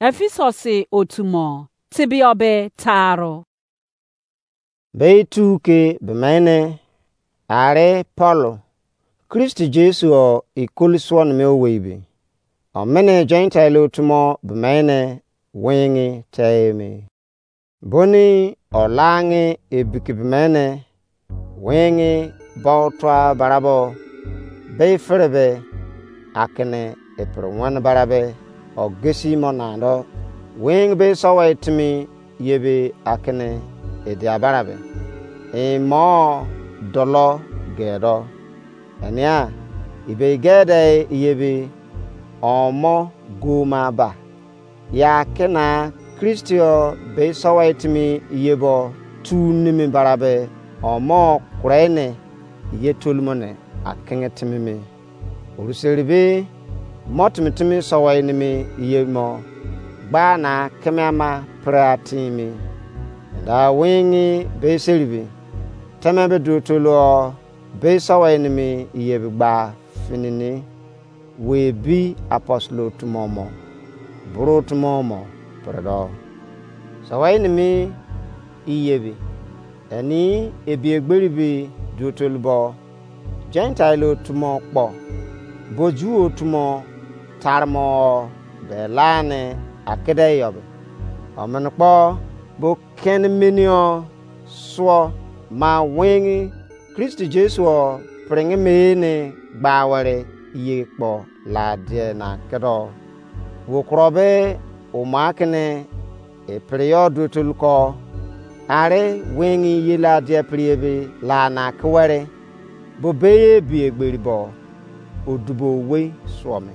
Ephesus otumo tibiobe taro. Beituke bemene are Paulo Kristi Jesu o ikoliswon me webe. Omene Gentile otumo bemene wengi teme. Boni olange ebiki bemene wengi bautwa barabo beifrebe akene epron barabe o gesi monando wing be sawa itimi yebe akene edia barabe e mo dolo gedo ania ibe gede yebe omo guma ba ya kena Kristio be sawa itimi yebo tu nimi barabe omo kurene yetulmone akenge timimi uruseribe motmitimi sawa inimi yemo bana kemama pratimi da wingi be seribi temebe dutulo be sawa inimi yebba finini we bi apostolo tumomo buru tumomo predo sawa inimi iyebi eni ebi egberibi dutulbo Gentile tumo kpo boju tumo tarmo belane akede yobe omenpo bo ken menio so ma wengi Kristi Jesu pringe mene gbaware yekpo la de na kedo wo krobe o makne e periodo tulko are wengi yela de priebe la na kwere bo beye bi egberibo odubo we swome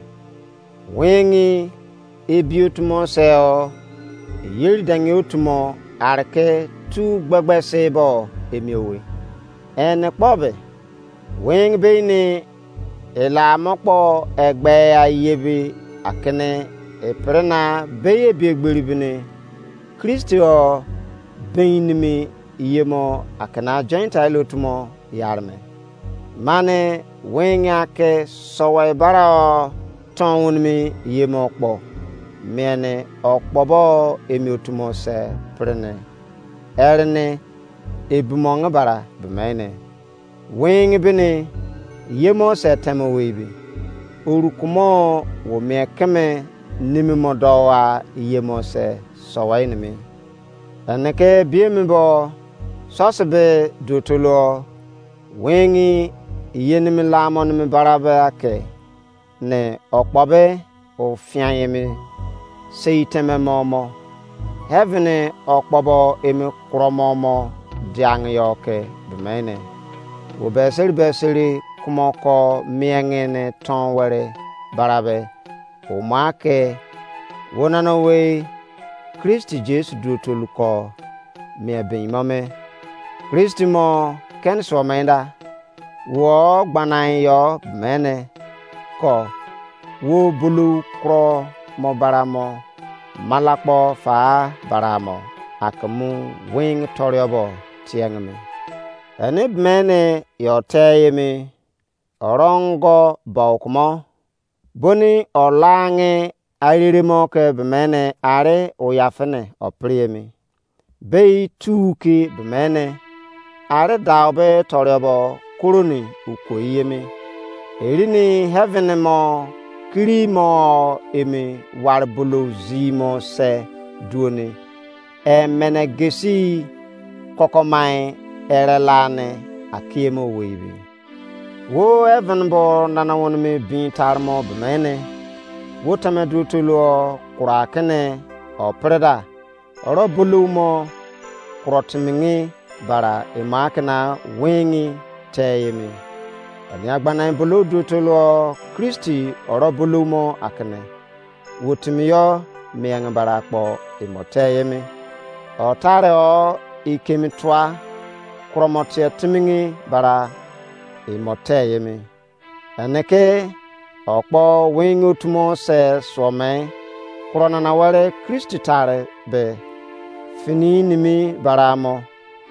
wengi ebiutumo seo yeri dangi utumo arke tu gbagba sebo emiowe en kpobe weng beini ela mokpo egbe ayebi akene eprena beye bi egberibine Kristio beinimi yemo akana Gentile utumo yarme mane wenga ke sowe bara tonwunmi yemo kpo mene okpobo emiotumo se prene erne ebumonga bara bemene wing bini yemo se temo webi urukumo wo mekeme nimi modowa yemo se sowainimi aneke biemibo sosebe dutulo wingi yenimi lamon mi barabe ake ne okpobe o fianyemi seiteme momo heaven okpobo emi kromomo diang yoke bemene wo beseri kumoko miengene tonwere barabe o make wonano we Kristi Jesu dutuluko mi benimame Kristi mo ken so menda wo gbanan yo mene ko wo bulu kro mo baramo malakpo fa baramo akamu wing toriobo tiengme ene mene yo teyemi orongo baukumo boni olange aririmo ke bemene are oyafene opriemi bei tuki bemene are daube toriobo kuruni ukoyemi erini heaven mo kirimo emi warbulu zimo se duoni mene gesi kokomai erelane akiemo webi wo heaven bo nana wonmi bintarmo bemene wo tamedutulo kurakene opreda orobulumo kurotmingi bara emakna wingi teyemi aniagbana bulu dutulo Kristi orobulumo akne wotimiyo miang barakpo imoteyemi otare o ikemitwa kromotie timingi bara imoteyemi aneke okpo wingu tumo se some kronana ware Kristi tare be fini nimi baramo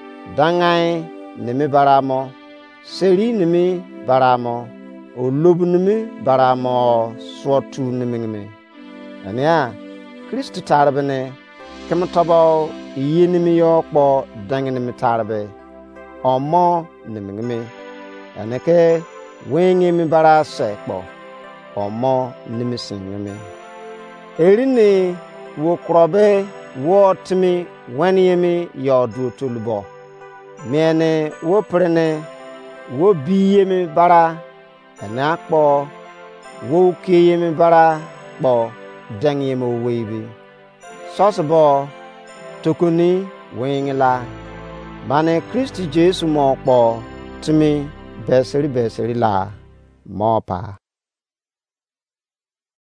dangai nimi baramo seri nimi baramo olub nimi baramo sotu nimi ania Kristi tarbe ne kem tobo yini mi yo kpo dangni mi tarbe omo ni mi aneke wengi mi bara se kpo omo ni mi sinmi erini wo krobe wo timi wani mi yodu tulbo miene wo prene wo biye mi bara ana kpo wo kiye mi bara kpo dangye mo webi sosbo tokuni wingla bane Kristi Jesu mo kpo timi beseri la mo pa